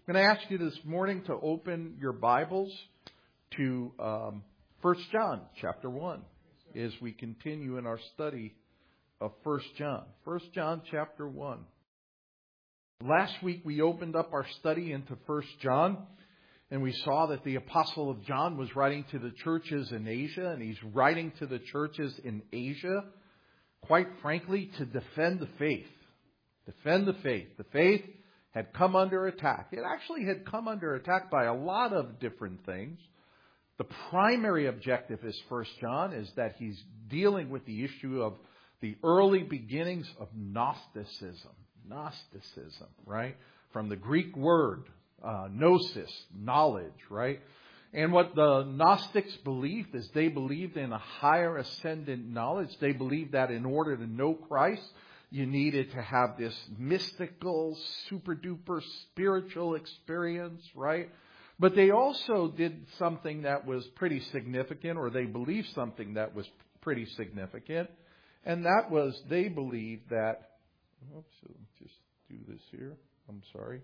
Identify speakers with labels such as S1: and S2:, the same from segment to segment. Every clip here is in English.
S1: I'm going to ask you this morning to open your Bibles to 1 John chapter 1 as we continue in our study of 1 John. 1 John chapter 1. Last week we opened up our study into 1 John, and we saw that the Apostle of John was writing to the churches in Asia, and he's writing to the churches in Asia, quite frankly, to defend the faith. Defend the faith. The faith had come under attack. It actually had come under attack by a lot of different things. The primary objective is 1 John is that he's dealing with the issue of the early beginnings of Gnosticism. Gnosticism, right? From the Greek word, gnosis, knowledge, right? And what the Gnostics believed is they believed in a higher ascendant knowledge. They believed that in order to know Christ, you needed to have this mystical, super-duper spiritual experience, right? But they also did something that was pretty significant, or they believed something that was pretty significant. And that was they believed that... Oops, let me just do this here. I'm sorry.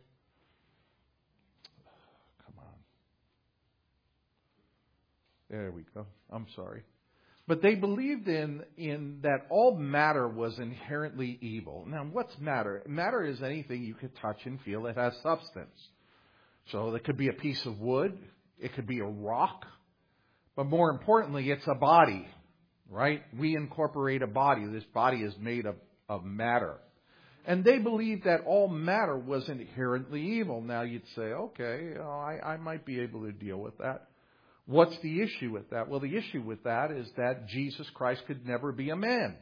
S1: Come on. There we go. I'm sorry. But they believed in that all matter was inherently evil. Now, what's matter? Matter is anything you could touch and feel that has substance. So it could be a piece of wood. It could be a rock. But more importantly, it's a body, right? We incorporate a body. This body is made of matter. And they believed that all matter was inherently evil. Now you'd say, okay, I might be able to deal with that. What's the issue with that? Well, the issue with that is that Jesus Christ could never be a man.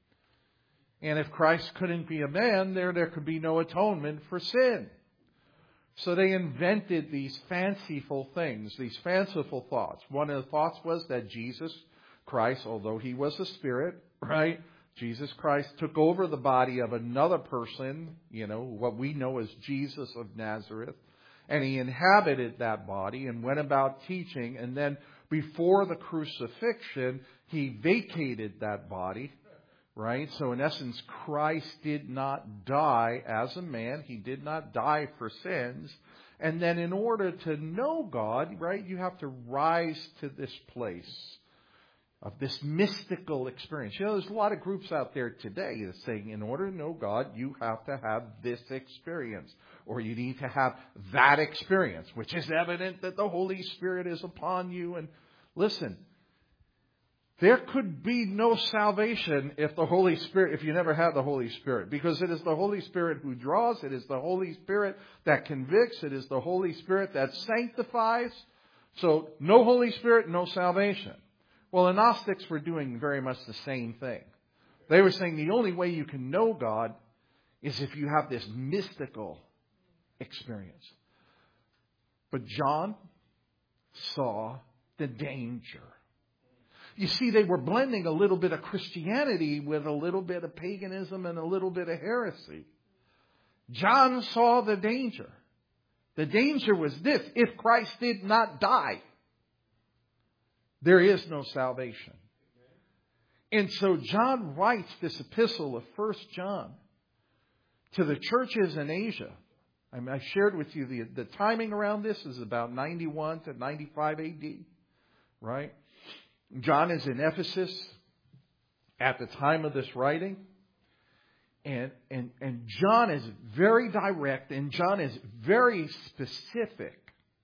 S1: And if Christ couldn't be a man, there could be no atonement for sin. So they invented these fanciful things, these fanciful thoughts. One of the thoughts was that Jesus Christ, although he was a spirit, right? Jesus Christ took over the body of another person, what we know as Jesus of Nazareth. And he inhabited that body and went about teaching. And then before the crucifixion, he vacated that body, right? So in essence, Christ did not die as a man. He did not die for sins. And then in order to know God, right, you have to rise to this place of this mystical experience. There's a lot of groups out there today that saying in order to know God, you have to have this experience. Or you need to have that experience, which is evident that the Holy Spirit is upon you. And listen, there could be no salvation if you never had the Holy Spirit. Because it is the Holy Spirit who draws. It is the Holy Spirit that convicts. It is the Holy Spirit that sanctifies. So no Holy Spirit, no salvation. Well, the Gnostics were doing very much the same thing. They were saying the only way you can know God is if you have this mystical experience. But John saw the danger. You see, they were blending a little bit of Christianity with a little bit of paganism and a little bit of heresy. John saw the danger. The danger was this: if Christ did not die, there is no salvation. And so John writes this epistle of 1 John to the churches in Asia. I shared with you the timing around this is about 91 to 95 AD, right? John is in Ephesus at the time of this writing. And John is very direct, and John is very specific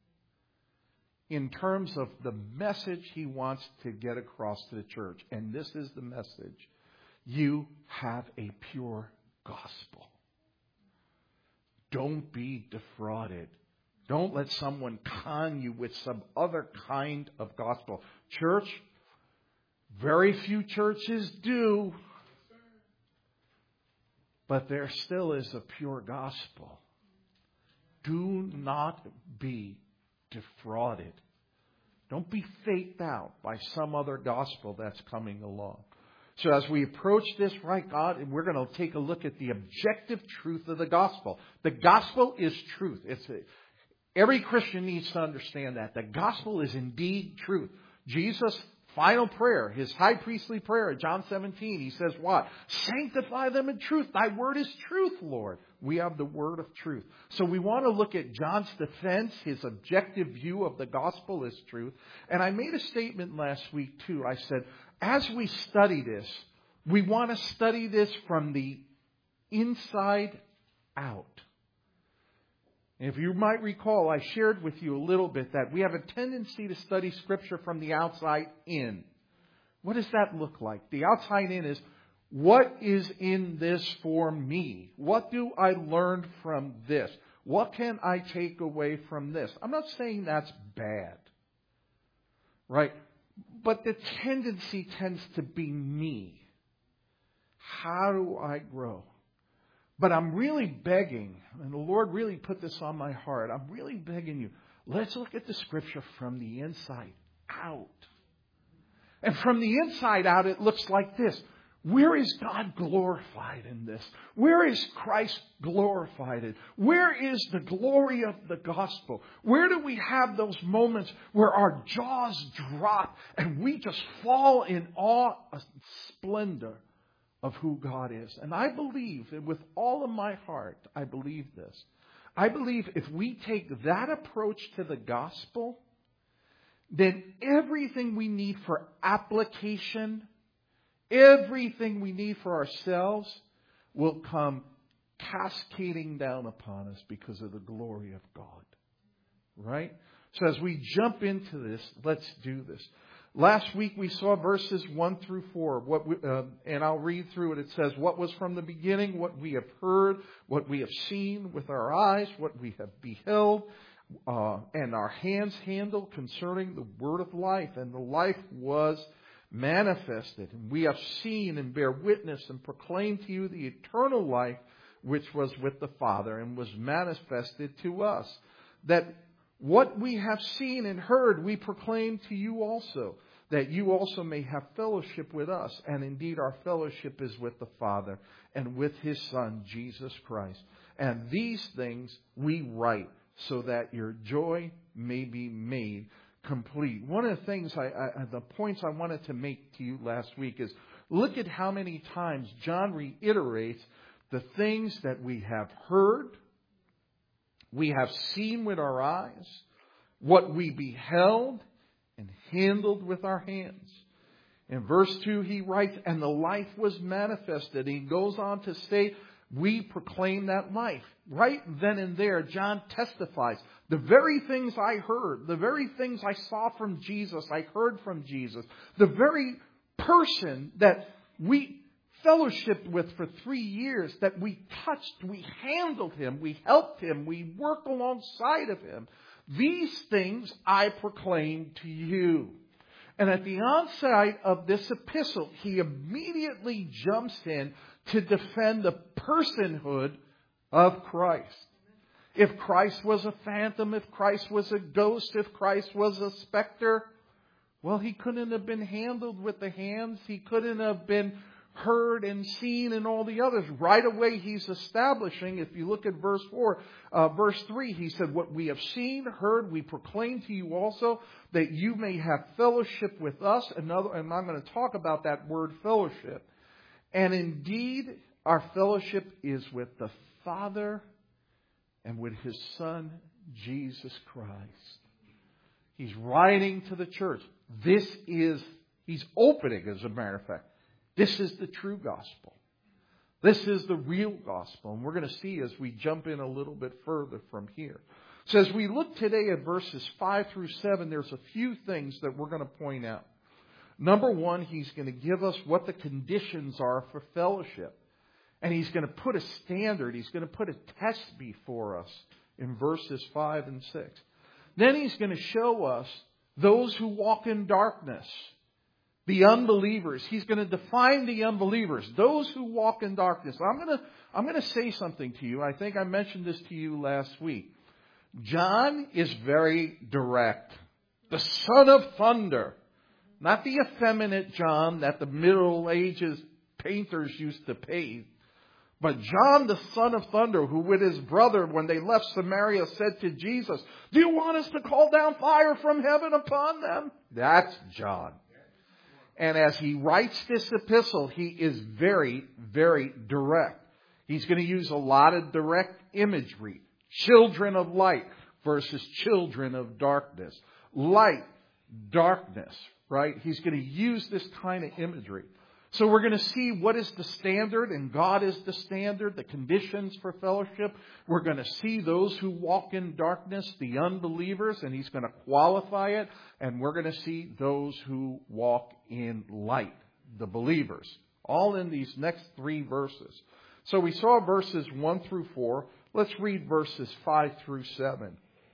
S1: in terms of the message he wants to get across to the church. And this is the message. You have a pure gospel. Don't be defrauded. Don't let someone con you with some other kind of gospel. Church, very few churches do. But there still is a pure gospel. Do not be defrauded. Don't be faked out by some other gospel that's coming along. So as we approach this, right, God, we're going to take a look at the objective truth of the gospel. The gospel is truth. Every Christian needs to understand that. The gospel is indeed truth. Jesus' final prayer, his high priestly prayer, John 17, he says what? Sanctify them in truth. Thy word is truth, Lord. we have the word of truth. So we want to look at John's defense, his objective view of the gospel as truth. And I made a statement last week too. I said, as we study this, we want to study this from the inside out. If you might recall, I shared with you a little bit that we have a tendency to study Scripture from the outside in. What does that look like? The outside in is, what is in this for me? What do I learn from this? What can I take away from this? I'm not saying that's bad, right? But the tendency tends to be me. How do I grow? But I'm really begging, and the Lord really put this on my heart, I'm really begging you, let's look at the Scripture from the inside out. And from the inside out, it looks like this. Where is God glorified in this? Where is Christ glorified in? Where is the glory of the gospel? Where do we have those moments where our jaws drop and we just fall in awe and splendor of who God is? And I believe, and with all of my heart, I believe this. I believe if we take that approach to the gospel, then everything we need for application, everything we need for ourselves will come cascading down upon us because of the glory of God. Right? So as we jump into this, let's do this. Last week we saw verses 1 through 4. And I'll read through it. It says, what was from the beginning, what we have heard, what we have seen with our eyes, what we have beheld, and our hands handled concerning the word of life. And the life was manifested. And we have seen and bear witness and proclaim to you the eternal life which was with the Father and was manifested to us. That what we have seen and heard we proclaim to you also, that you also may have fellowship with us. And indeed our fellowship is with the Father and with His Son, Jesus Christ. And these things we write so that your joy may be made complete. One of the things, the points I wanted to make to you last week is, look at how many times John reiterates the things that we have heard, we have seen with our eyes, what we beheld and handled with our hands. In verse 2 he writes, and the life was manifested. He goes on to say, we proclaim that life. Right then and there, John testifies. The very things I heard, the very things I saw from Jesus, I heard from Jesus. The very person that we fellowshiped with for 3 years, that we touched, we handled him, we helped him, we worked alongside of him. These things I proclaim to you. And at the onset of this epistle, he immediately jumps in to defend the personhood of Christ. If Christ was a phantom, if Christ was a ghost, if Christ was a specter, well, he couldn't have been handled with the hands. He couldn't have been heard and seen and all the others. Right away, he's establishing, if you look at verse 3, he said, what we have seen, heard, we proclaim to you also, that you may have fellowship with us. And I'm going to talk about that word fellowship. And indeed, our fellowship is with the Father and with His Son, Jesus Christ. He's writing to the church. He's opening, as a matter of fact. This is the true gospel. This is the real gospel. And we're going to see as we jump in a little bit further from here. So as we look today at verses 5 through 7, there's a few things that we're going to point out. Number one, he's going to give us what the conditions are for fellowship. And he's going to put a standard. He's going to put a test before us in verses 5 and 6. Then he's going to show us those who walk in darkness. The unbelievers. He's going to define the unbelievers. Those who walk in darkness. I'm going to say something to you. I think I mentioned this to you last week. John is very direct. The son of thunder. Not the effeminate John that the Middle Ages painters used to paint. But John, the son of thunder, who with his brother, when they left Samaria, said to Jesus, do you want us to call down fire from heaven upon them? That's John. And as he writes this epistle, he is very, very direct. He's going to use a lot of direct imagery. Children of light versus children of darkness. Light, darkness, right? He's going to use this kind of imagery. So we're going to see what is the standard, and God is the standard, the conditions for fellowship. We're going to see those who walk in darkness, the unbelievers, and He's going to qualify it. And we're going to see those who walk in light, the believers. All in these next 3 verses. So we saw verses 1 through 4. Let's read verses 5 through 7.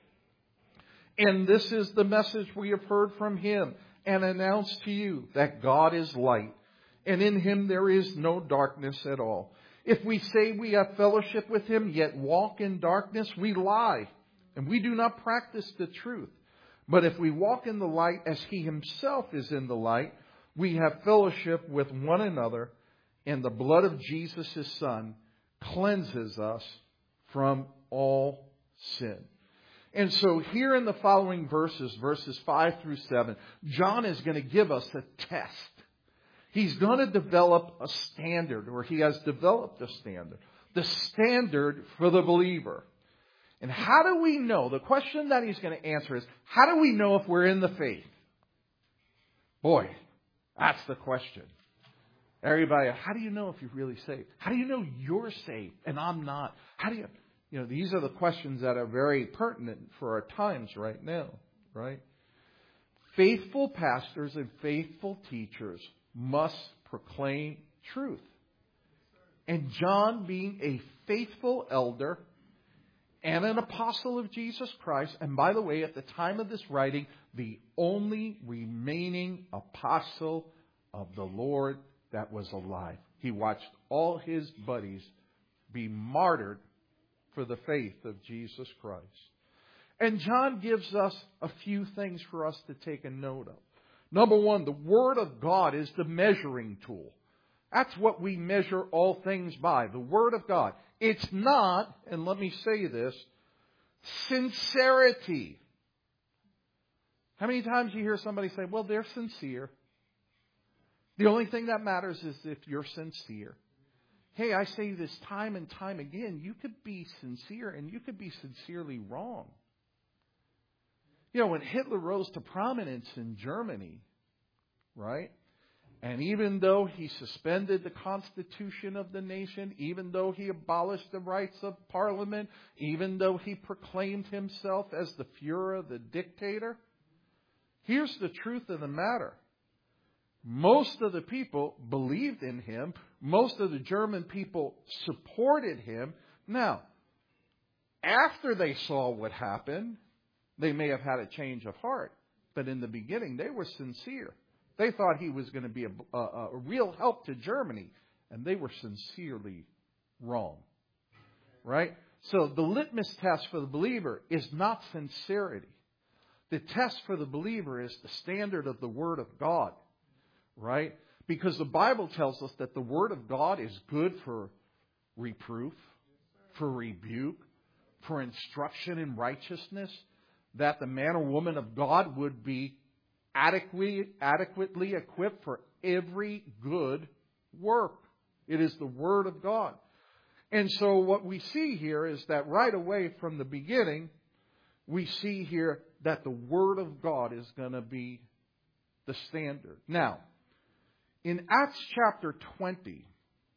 S1: And this is the message we have heard from Him and announced to you, that God is light, and in Him there is no darkness at all. If we say we have fellowship with Him, yet walk in darkness, we lie, and we do not practice the truth. But if we walk in the light as He Himself is in the light, we have fellowship with one another, and the blood of Jesus, His Son, cleanses us from all sin. And so here in the following verses, verses 5 through 7, John is going to give us a test. He's going to develop a standard, or he has developed a standard. The standard for the believer. And how do we know? The question that he's going to answer is, how do we know if we're in the faith? Boy, that's the question. Everybody, how do you know if you're really saved? How do you know you're saved and I'm not? How do you, these are the questions that are very pertinent for our times right now, right? Faithful pastors and faithful teachers must proclaim truth. And John, being a faithful elder and an apostle of Jesus Christ, and by the way, at the time of this writing, the only remaining apostle of the Lord that was alive. He watched all his buddies be martyred for the faith of Jesus Christ. And John gives us a few things for us to take a note of. Number one, the Word of God is the measuring tool. That's what we measure all things by, the Word of God. It's not, and let me say this, sincerity. How many times do you hear somebody say, well, they're sincere? The only thing that matters is if you're sincere. Hey, I say this time and time again, you could be sincere and you could be sincerely wrong. When Hitler rose to prominence in Germany, right? And even though he suspended the constitution of the nation, even though he abolished the rights of parliament, even though he proclaimed himself as the Führer, the dictator, here's the truth of the matter. Most of the people believed in him. Most of the German people supported him. Now, after they saw what happened, they may have had a change of heart. But in the beginning, they were sincere. They thought he was going to be a real help to Germany. And they were sincerely wrong. Right? So the litmus test for the believer is not sincerity. The test for the believer is the standard of the Word of God. Right? Because the Bible tells us that the Word of God is good for reproof, for rebuke, for instruction in righteousness, that the man or woman of God would be adequately equipped for every good work. It is the Word of God. And so what we see here is that right away from the beginning, we see here that the Word of God is going to be the standard. Now, in Acts chapter 20,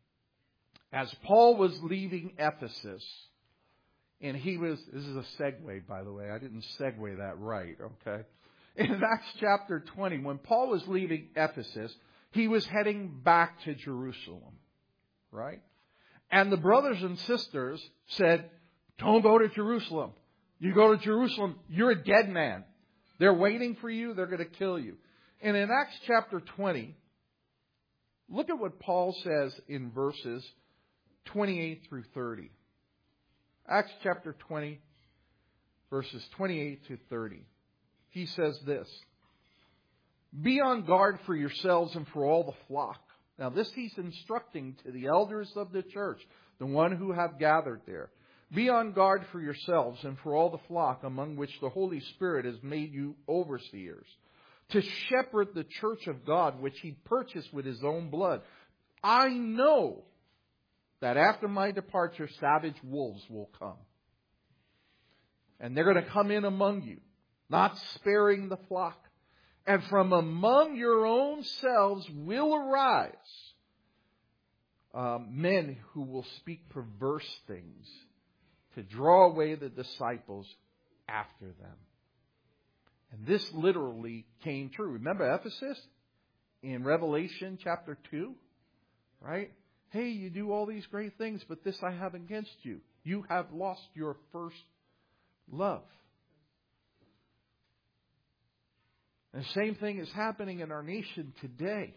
S1: as Paul was leaving Ephesus, and this is a segue, by the way. I didn't segue that right, okay? In Acts chapter 20, when Paul was leaving Ephesus, he was heading back to Jerusalem, right? And the brothers and sisters said, don't go to Jerusalem. You go to Jerusalem, you're a dead man. They're waiting for you. They're going to kill you. And in Acts chapter 20, look at what Paul says in verses 28 through 30. Acts chapter 20, verses 28 to 30. He says this, be on guard for yourselves and for all the flock. Now this he's instructing to the elders of the church, the one who have gathered there. Be on guard for yourselves and for all the flock among which the Holy Spirit has made you overseers, to shepherd the church of God, which he purchased with his own blood. I know that after my departure, savage wolves will come. And they're going to come in among you, not sparing the flock. And from among your own selves will arise men who will speak perverse things to draw away the disciples after them. And this literally came true. Remember Ephesus in Revelation chapter 2? Right? Hey, you do all these great things, but this I have against you. You have lost your first love. And the same thing is happening in our nation today.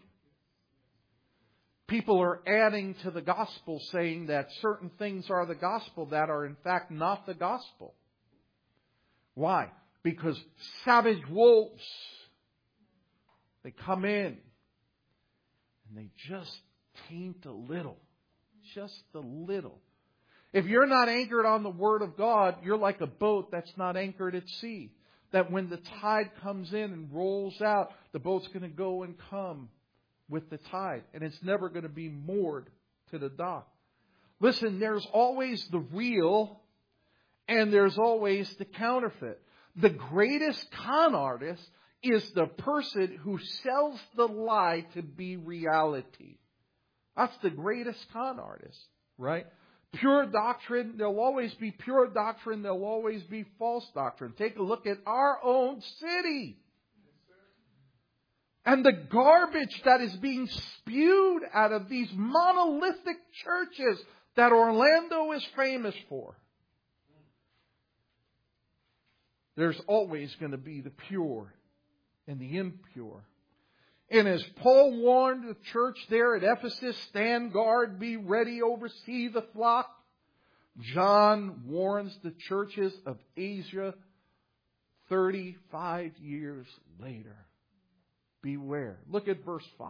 S1: People are adding to the gospel, saying that certain things are the gospel that are in fact not the gospel. Why? Because savage wolves, they come in and they just taint a little. Just a little. If you're not anchored on the Word of God, you're like a boat that's not anchored at sea. That when the tide comes in and rolls out, the boat's going to go and come with the tide. And it's never going to be moored to the dock. Listen, there's always the real and there's always the counterfeit. The greatest con artist is the person who sells the lie to be reality. That's the greatest con artist, right? Pure doctrine, there'll always be pure doctrine, there'll always be false doctrine. Take a look at our own city. And the garbage that is being spewed out of these monolithic churches that Orlando is famous for. There's always going to be the pure and the impure. And as Paul warned the church there at Ephesus, stand guard, be ready, oversee the flock, John warns the churches of Asia 35 years later. Beware. Look at verse 5.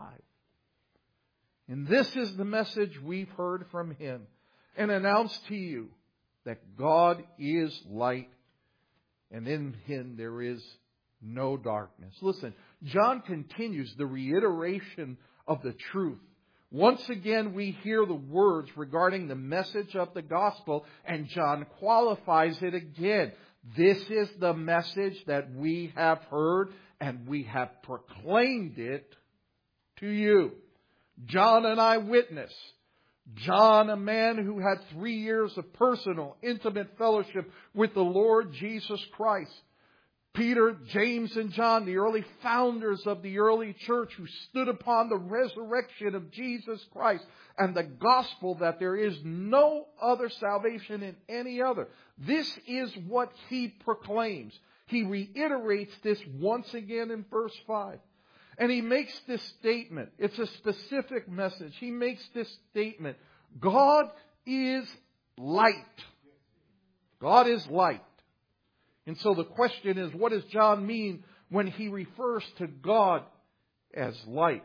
S1: And this is the message we've heard from him and announced to you, that God is light and in him there is no darkness. Listen, John continues the reiteration of the truth. Once again, we hear the words regarding the message of the gospel, and John qualifies it again. This is the message that we have heard, and we have proclaimed it to you. John, an eyewitness. John, a man who had 3 years of personal, intimate fellowship with the Lord Jesus Christ. Peter, James, and John, the early founders of the early church who stood upon the resurrection of Jesus Christ and the gospel that there is no other salvation in any other. This is what he proclaims. He reiterates this once again in verse 5. And he makes this statement. It's a specific message. He makes this statement. God is light. God is light. And so the question is, what does John mean when he refers to God as light?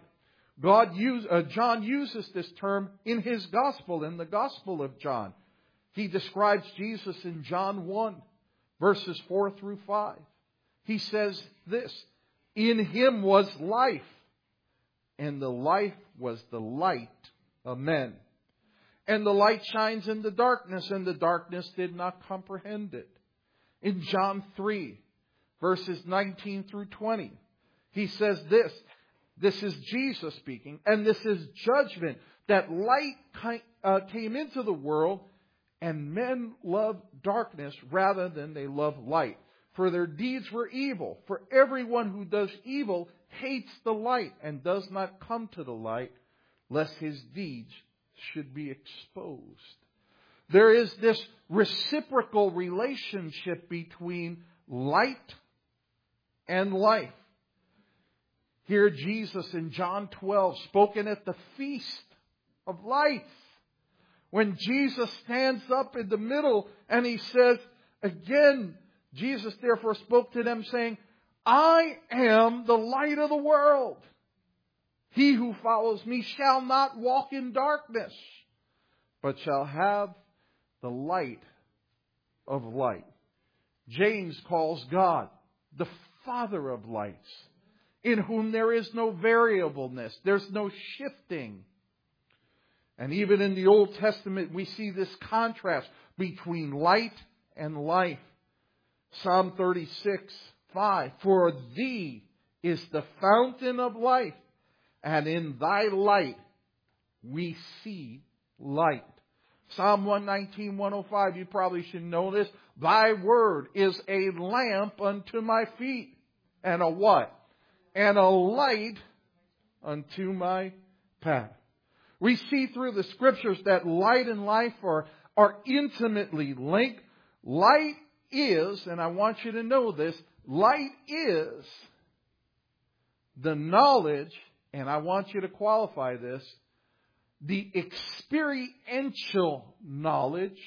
S1: John uses this term in his gospel, in the Gospel of John. He describes Jesus in John 1, verses 4 through 5. He says this, in him was life, and the life was the light of men. And the light shines in the darkness, and the darkness did not comprehend it. In John 3, verses 19 through 20, he says this. This is Jesus speaking, and this is judgment, that light came into the world, and men loved darkness rather than they loved light. For their deeds were evil. For everyone who does evil hates the light and does not come to the light, lest his deeds should be exposed. There is this reciprocal relationship between light and life. Here Jesus in John 12, spoken at the feast of lights. When Jesus stands up in the middle and he says, again, Jesus therefore spoke to them saying, I am the light of the world. He who follows me shall not walk in darkness, but shall have the light of light. James calls God the Father of lights, in whom there is no variableness, there's no shifting. And even in the Old Testament, we see this contrast between light and life. Psalm 36:5, for thee is the fountain of life, and in thy light we see light. Psalm 119:105, you probably should know this. Thy word is a lamp unto my feet, and a what? And a light unto my path. We see through the Scriptures that light and life are intimately linked. Light is, and I want you to know this, light is the knowledge, and I want you to qualify this, the experiential knowledge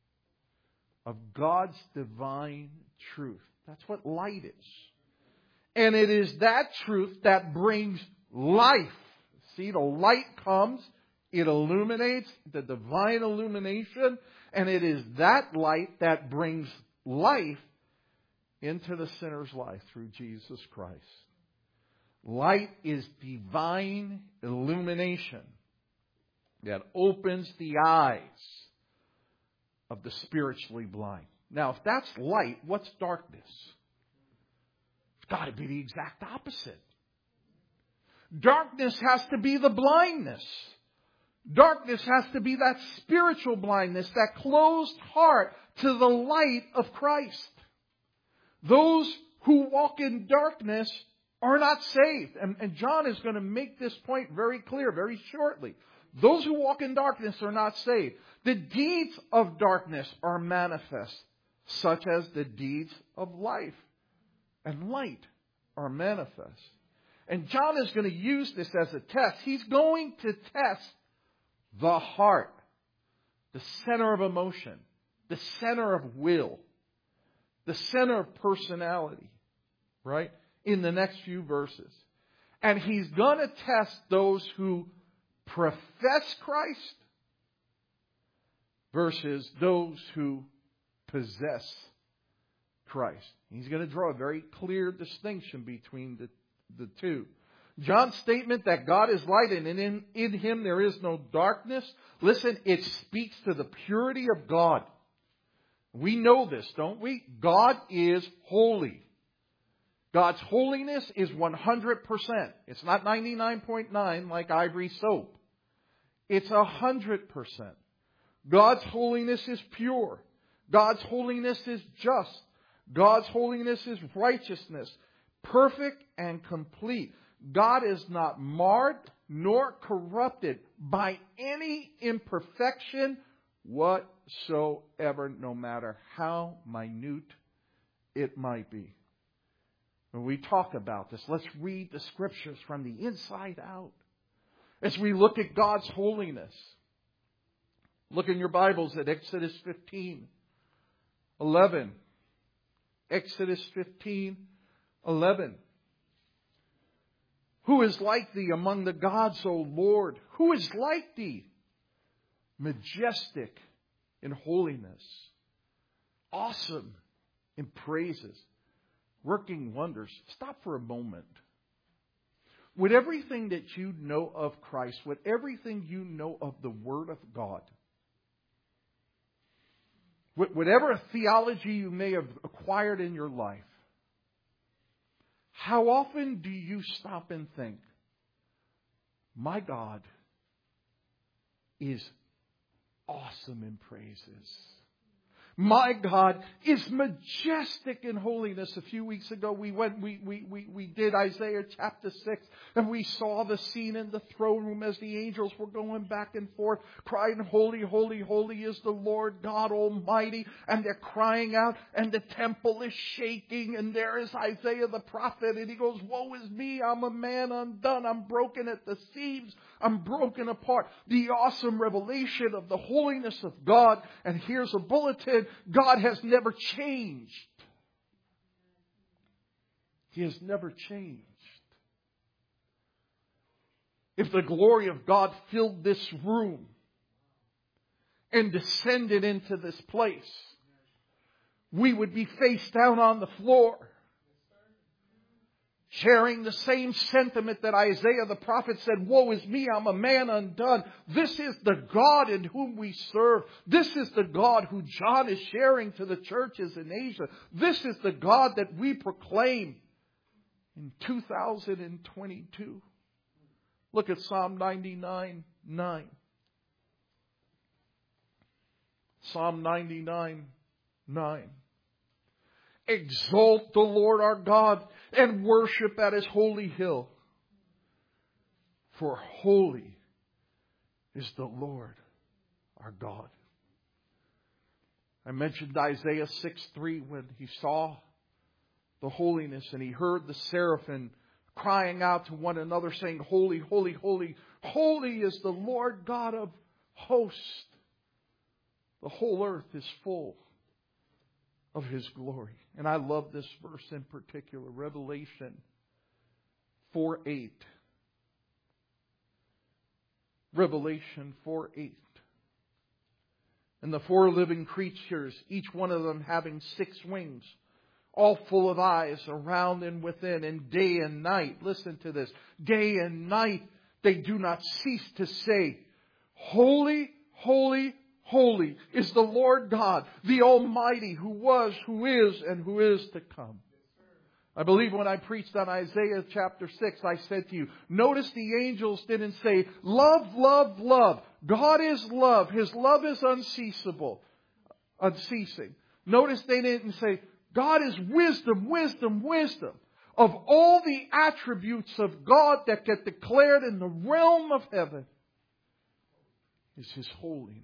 S1: of God's divine truth. That's what light is. And it is that truth that brings life. See, the light comes, it illuminates, the divine illumination, and it is that light that brings life into the sinner's life through Jesus Christ. Light is divine illumination that opens the eyes of the spiritually blind. Now, if that's light, what's darkness? It's got to be the exact opposite. Darkness has to be the blindness. Darkness has to be that spiritual blindness, that closed heart to the light of Christ. Those who walk in darkness are not saved. And John is going to make this point very clear very shortly. Those who walk in darkness are not saved. The deeds of darkness are manifest, such as the deeds of life and light are manifest. And John is going to use this as a test. He's going to test the heart, the center of emotion, the center of will, the center of personality, right? In the next few verses. And he's going to test those who profess Christ versus those who possess Christ. He's going to draw a very clear distinction between the two. John's statement that God is light and in Him there is no darkness, listen, it speaks to the purity of God. We know this, don't we? God is holy. God's holiness is 100%. It's not 99.9 like ivory soap. It's 100%. God's holiness is pure. God's holiness is just. God's holiness is righteousness, perfect and complete. God is not marred nor corrupted by any imperfection whatsoever, no matter how minute it might be. When we talk about this, let's read the Scriptures from the inside out. As we look at God's holiness, look in your Bibles at Exodus 15:11. Exodus 15:11. Who is like thee among the gods, O Lord? Who is like thee? Majestic in holiness, awesome in praises, working wonders. Stop for a moment. With everything that you know of Christ, with everything you know of the Word of God, whatever theology you may have acquired in your life, how often do you stop and think, my God is awesome in praises. My God is majestic in holiness. A few weeks ago we did Isaiah chapter 6, and we saw the scene in the throne room as the angels were going back and forth crying, holy, holy, holy is the Lord God Almighty. And they're crying out and the temple is shaking, and there is Isaiah the prophet, and he goes, woe is me, I'm a man undone, I'm broken at the seams, I'm broken apart. The awesome revelation of the holiness of God. And here's a bulletin. God has never changed. He has never changed. If the glory of God filled this room and descended into this place, we would be face down on the floor. sharing the same sentiment that Isaiah the prophet said, woe is me, I'm a man undone. This is the God in whom we serve. This is the God who John is sharing to the churches in Asia. This is the God that we proclaim in 2022. Look at Psalm 99:9. Psalm 99:9. Exalt the Lord our God and worship at His holy hill. For holy is the Lord our God. I mentioned Isaiah 6:3 when he saw the holiness and he heard the seraphim crying out to one another saying, holy, holy, holy, holy is the Lord God of hosts. The whole earth is full of His glory. And I love this verse in particular, Revelation 4:8. Revelation 4:8. And the four living creatures, each one of them having 6 wings, all full of eyes around and within, and day and night, listen to this, day and night they do not cease to say, holy, holy, holy is the Lord God, the Almighty, who was, who is, and who is to come. I believe when I preached on Isaiah chapter 6, I said to you, notice the angels didn't say, love, love, love. God is love. His love is unceasing. Notice they didn't say, God is wisdom, wisdom, wisdom. Of all the attributes of God that get declared in the realm of heaven is His holiness.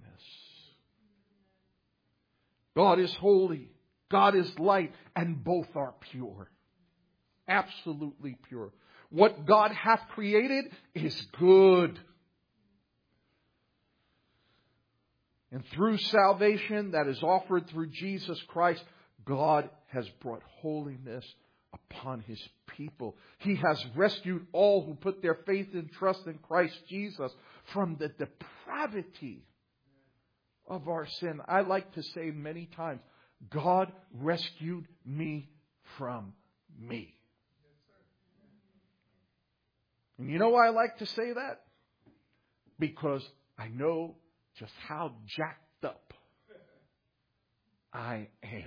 S1: God is holy. God is light. And both are pure. Absolutely pure. What God hath created is good. And through salvation that is offered through Jesus Christ, God has brought holiness upon His people. He has rescued all who put their faith and trust in Christ Jesus from the depravity of our sin. I like to say many times, God rescued me from me. And you know why I like to say that? Because I know just how jacked up I am.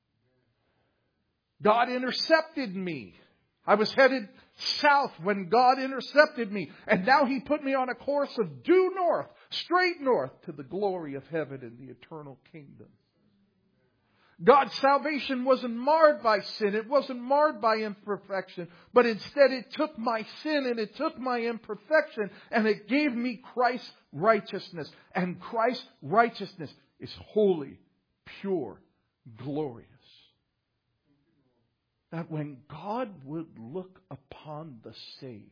S1: God intercepted me. I was headed south when God intercepted me. And now He put me on a course of due north, straight north to the glory of heaven and the eternal kingdom. God's salvation wasn't marred by sin. It wasn't marred by imperfection. But instead it took my sin and it took my imperfection and it gave me Christ's righteousness. And Christ's righteousness is holy, pure, glorious. That when God would look upon the saved,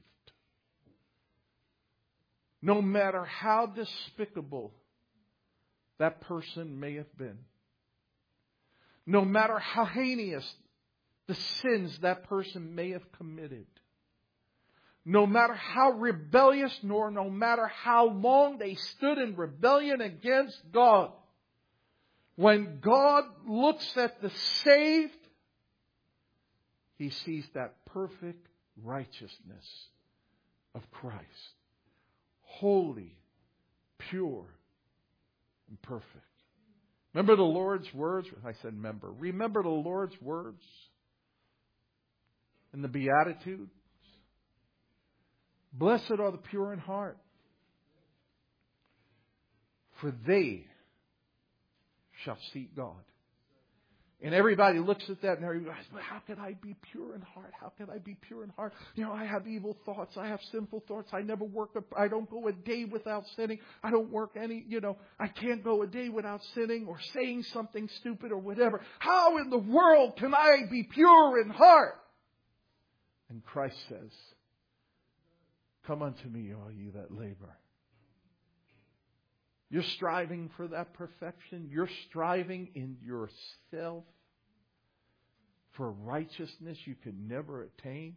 S1: no matter how despicable that person may have been, no matter how heinous the sins that person may have committed, no matter how rebellious, nor no matter how long they stood in rebellion against God, when God looks at the saved, He sees that perfect righteousness of Christ. Holy, pure, and perfect. Remember the Lord's words? I said remember. Remember the Lord's words in the Beatitudes. Blessed are the pure in heart, for they shall see God. And everybody looks at that and everybody goes, how can I be pure in heart? How can I be pure in heart? You know, I have evil thoughts. I have sinful thoughts. I don't go a day without sinning. I don't work I can't go a day without sinning or saying something stupid or whatever. How in the world can I be pure in heart? And Christ says, come unto me, all you that labor. You're striving for that perfection. You're striving in yourself for righteousness you could never attain.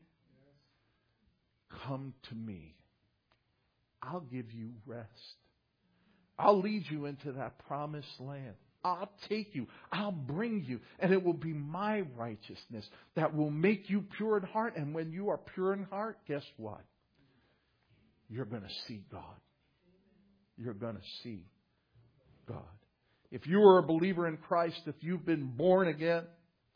S1: Come to me. I'll give you rest. I'll lead you into that promised land. I'll take you. I'll bring you. And it will be my righteousness that will make you pure in heart. And when you are pure in heart, guess what? You're going to see God. You're going to see God. If you are a believer in Christ, if you've been born again,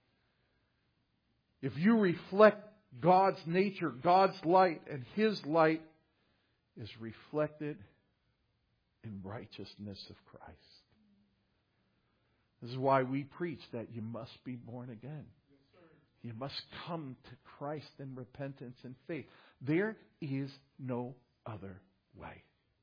S1: if you reflect God's nature, God's light, and His light is reflected in righteousness of Christ. This is why we preach that you must be born again. You must come to Christ in repentance and faith. There is no other way.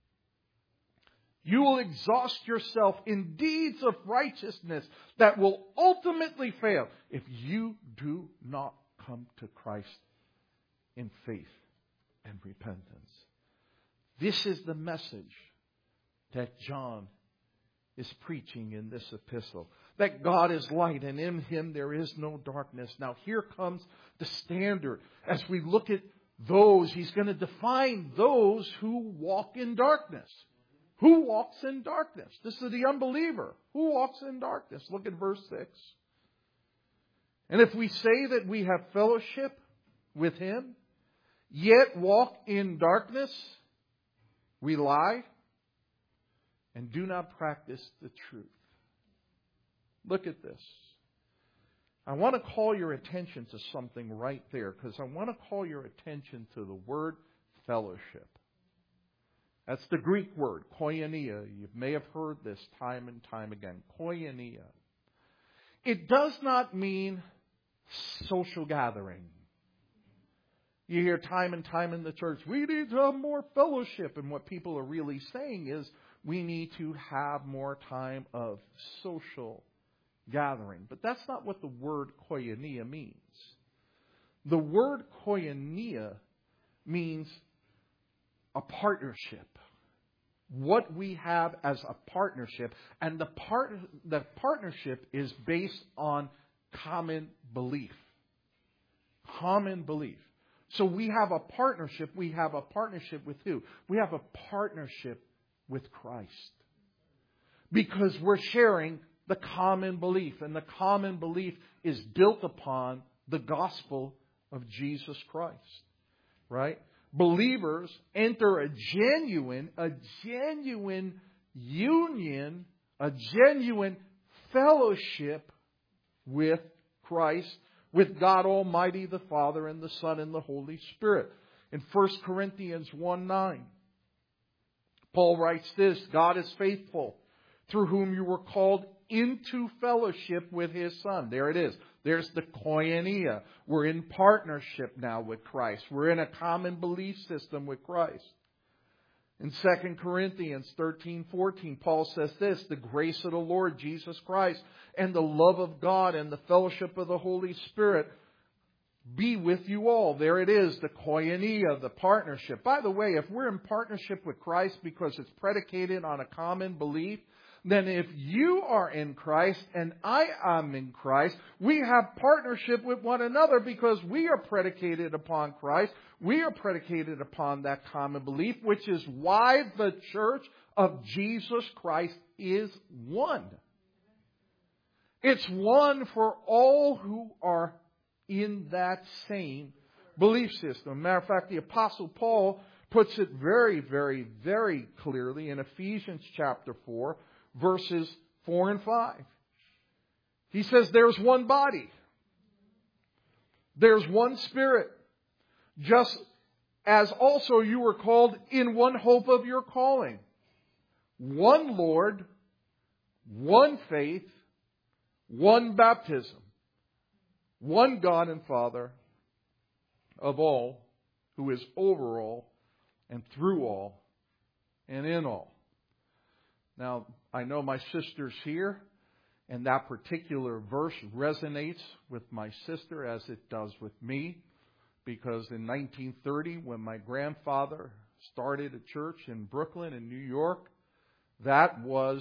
S1: You will exhaust yourself in deeds of righteousness that will ultimately fail if you do not come to Christ in faith and repentance. This is the message that John is preaching in this epistle. That God is light and in Him there is no darkness. Now here comes the standard. As we look at those, he's going to define those who walk in darkness. Who walks in darkness? This is the unbeliever. Who walks in darkness? Look at verse 6. And if we say that we have fellowship with Him, yet walk in darkness, we lie and do not practice the truth. Look at this. I want to call your attention to something right there, because I want to call your attention to the word fellowship. That's the Greek word, koinonia. You may have heard this time and time again. Koinonia. It does not mean social gathering. You hear time and time in the church, we need to have more fellowship. And what people are really saying is, we need to have more time of social gathering. But that's not what the word koinonia means. The word koinonia means a partnership. What we have as a partnership. And the partnership is based on common belief. Common belief. So we have a partnership. We have a partnership with who? We have a partnership with Christ. Because we're sharing the common belief. And the common belief is built upon the gospel of Jesus Christ. Right? Believers enter a genuine union, a genuine fellowship with Christ, with God Almighty, the Father, and the Son, and the Holy Spirit. In 1 Corinthians 1:9, Paul writes this, God is faithful, through whom you were called into fellowship with His Son. There it is. There's the koinonia. We're in partnership now with Christ. We're in a common belief system with Christ. In 2 Corinthians 13:14, Paul says this, the grace of the Lord Jesus Christ and the love of God and the fellowship of the Holy Spirit be with you all. There it is, the koinonia, the partnership. By the way, if we're in partnership with Christ because it's predicated on a common belief, then if you are in Christ and I am in Christ, we have partnership with one another because we are predicated upon Christ. We are predicated upon that common belief, which is why the church of Jesus Christ is one. It's one for all who are in that same belief system. Matter of fact, the Apostle Paul puts it very, very, very clearly in Ephesians chapter 4, verses 4 and 5. He says there's one body. There's one Spirit. Just as also you were called in one hope of your calling. One Lord, one faith, one baptism. One God and Father of all, who is over all and through all and in all. Now, I know my sister's here, and that particular verse resonates with my sister as it does with me, because in 1930, when my grandfather started a church in Brooklyn in New York, that was,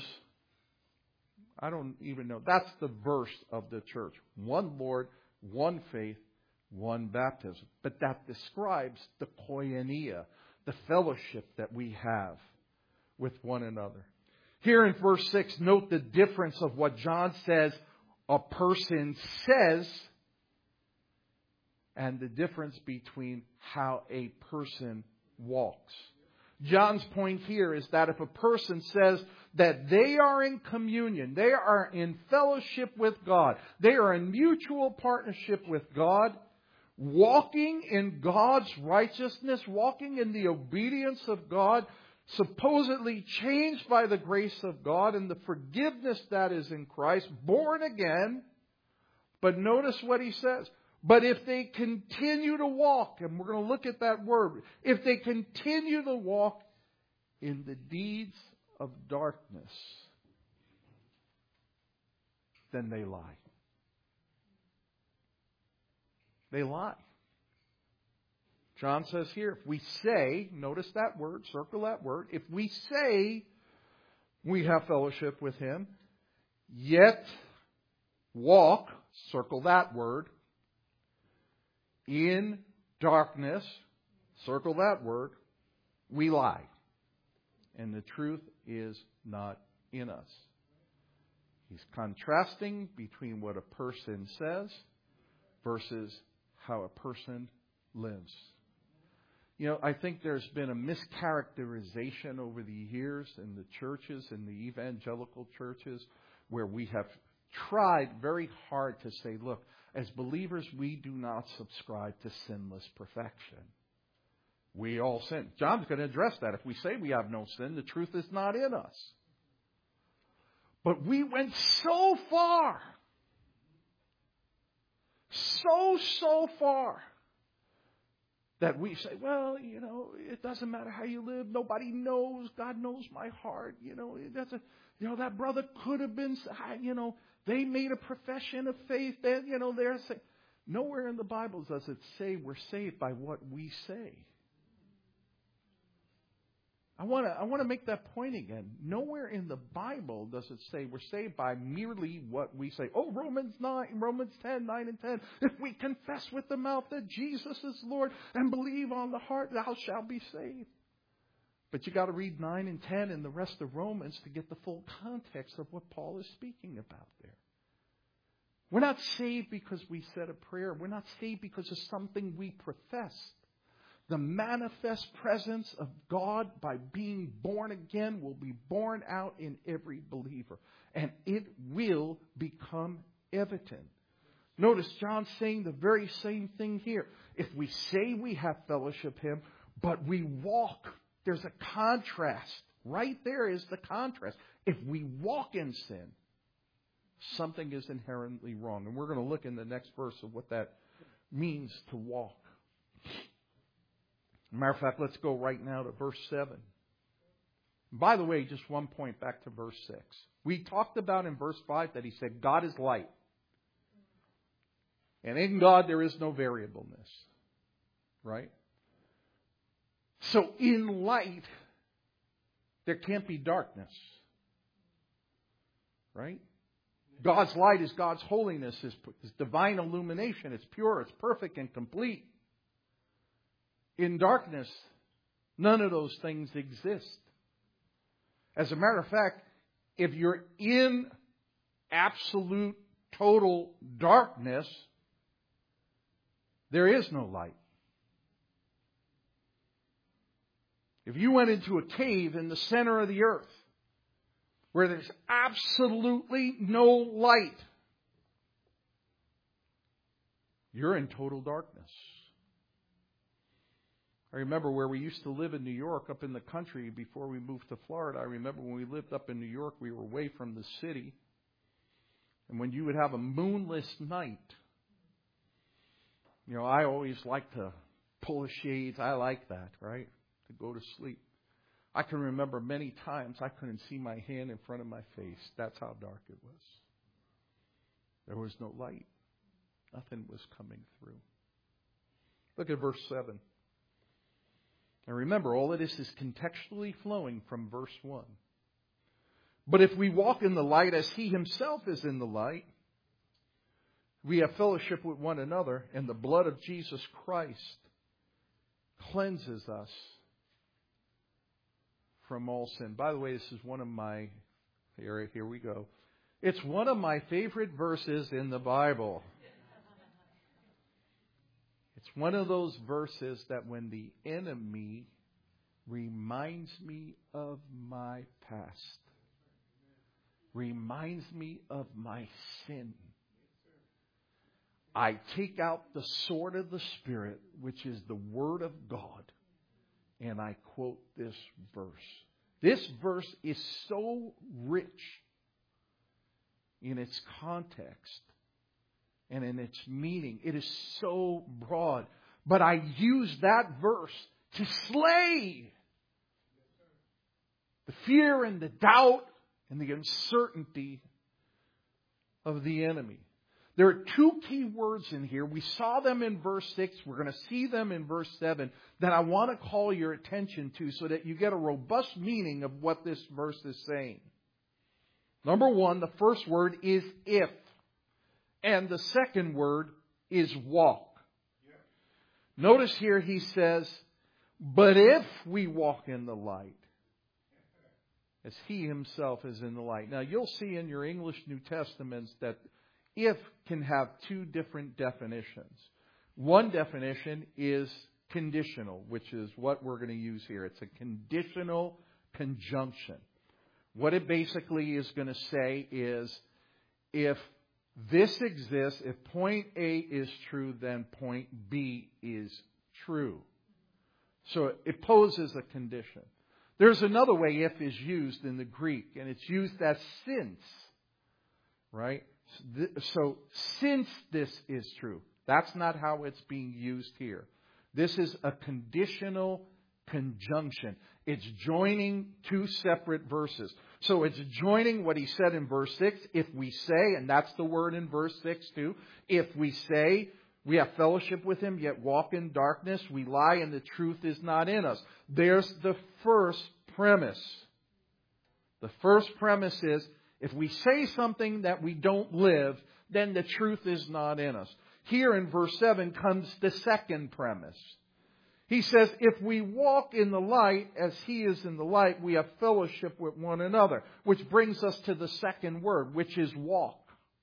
S1: I don't even know, that's the verse of the church. One Lord, one faith, one baptism. But that describes the koinonia, the fellowship that we have with one another. Here in verse 6, note the difference of what John says a person says and the difference between how a person walks. John's point here is that if a person says that they are in communion, they are in fellowship with God, they are in mutual partnership with God, walking in God's righteousness, walking in the obedience of God, supposedly changed by the grace of God and the forgiveness that is in Christ, born again. But notice what he says. But if they continue to walk, and we're going to look at that word, if they continue to walk in the deeds of darkness, then they lie. They lie. John says here, if we say, notice that word, circle that word, if we say we have fellowship with Him, yet walk, circle that word, in darkness, circle that word, we lie. And the truth is not in us. He's contrasting between what a person says versus how a person lives. You know, I think there's been a mischaracterization over the years in the churches, in the evangelical churches, where we have tried very hard to say, look, as believers, we do not subscribe to sinless perfection. We all sin. John's going to address that. If we say we have no sin, the truth is not in us. But we went so far, so far, that we say, well, you know, it doesn't matter how you live. Nobody knows. God knows my heart. You know, that brother could have been, you know, they made a profession of faith. Then, you know, they're saying. Nowhere in the Bible does it say we're saved by what we say. I want to make that point again. Nowhere in the Bible does it say we're saved by merely what we say. Oh, Romans 10, 9 and 10. If we confess with the mouth that Jesus is Lord and believe on the heart, thou shalt be saved. But you got to read 9 and 10 and the rest of Romans to get the full context of what Paul is speaking about there. We're not saved because we said a prayer. We're not saved because of something we profess. The manifest presence of God by being born again will be born out in every believer. And it will become evident. Notice John saying the very same thing here. If we say we have fellowship with Him, but we walk, there's a contrast. Right there is the contrast. If we walk in sin, something is inherently wrong. And we're going to look in the next verse of what that means to walk. Matter of fact, let's go right now to verse 7. By the way, just one point back to verse 6. We talked about in verse 5 that he said, God is light. And in God there is no variableness. Right? So in light, there can't be darkness. Right? God's light is God's holiness, His divine illumination. It's pure, it's perfect and complete. In darkness, none of those things exist. As a matter of fact, if you're in absolute, total darkness, there is no light. If you went into a cave in the center of the earth, where there's absolutely no light, you're in total darkness. I remember where we used to live in New York, up in the country, before we moved to Florida. I remember when we lived up in New York, we were away from the city. And when you would have a moonless night, you know, I always like to pull the shades. I like that, right? To go to sleep. I can remember many times I couldn't see my hand in front of my face. That's how dark it was. There was no light. Nothing was coming through. Look at verse 7. And remember, all of this is contextually flowing from verse 1. But if we walk in the light as He Himself is in the light, we have fellowship with one another, and the blood of Jesus Christ cleanses us from all sin. By the way, this is one of my Here we go. It's one of my favorite verses in the Bible. It's one of those verses that when the enemy reminds me of my past, reminds me of my sin, I take out the sword of the Spirit, which is the Word of God, and I quote this verse. This verse is so rich in its context and in its meaning. It is so broad. But I use that verse to slay the fear and the doubt and the uncertainty of the enemy. There are two key words in here. We saw them in verse 6. We're going to see them in verse 7 that I want to call your attention to so that you get a robust meaning of what this verse is saying. Number one, the first word is if. And the second word is walk. Notice here he says, but if we walk in the light, as He Himself is in the light. Now you'll see in your English New Testaments that if can have two different definitions. One definition is conditional, which is what we're going to use here. It's a conditional conjunction. What it basically is going to say is, if this exists, if point A is true, then point B is true. So it poses a condition. There's another way if is used in the Greek, and it's used as since. Right? So since this is true. That's not how it's being used here. This is a conditional conjunction. It's joining two separate verses. So it's joining what he said in verse 6. If we say, and that's the word in verse 6 too, if we say we have fellowship with Him, yet walk in darkness, we lie and the truth is not in us. There's the first premise. The first premise is, if we say something that we don't live, then the truth is not in us. Here in verse 7 comes the second premise. He says, if we walk in the light as He is in the light, we have fellowship with one another. Which brings us to the second word, which is walk.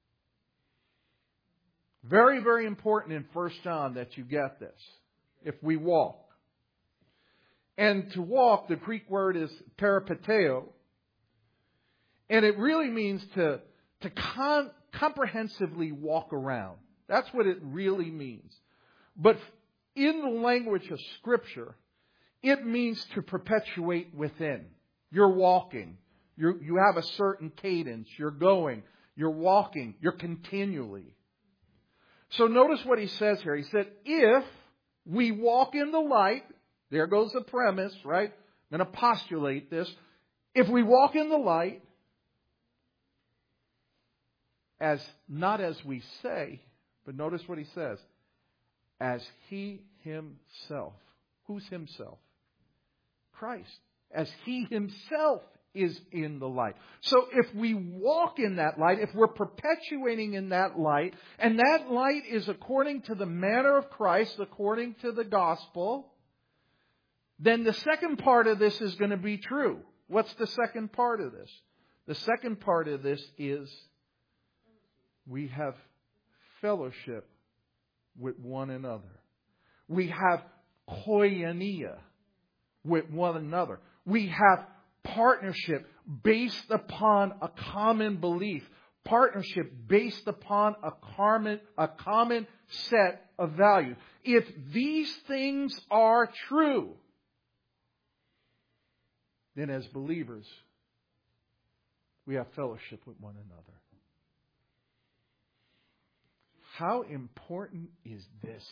S1: Very, very important in 1 John that you get this. If we walk. And to walk, the Greek word is peripateo. And it really means to comprehensively walk around. That's what it really means. But in the language of Scripture, it means to perpetuate within. You're walking. You have a certain cadence. You're going. You're walking. You're continually. So notice what he says here. He said, if we walk in the light, there goes the premise, right? I'm going to postulate this. If we walk in the light, not as we say, but notice what he says, as He Himself. Who's Himself? Christ. As He Himself is in the light. So if we walk in that light, if we're perpetuating in that light, and that light is according to the manner of Christ, according to the gospel, then the second part of this is going to be true. What's the second part of this? The second part of this is we have fellowship with one another. We have koinonia with one another. We have partnership based upon a common belief. Partnership based upon a common set of values. If these things are true, then as believers, we have fellowship with one another. How important is this?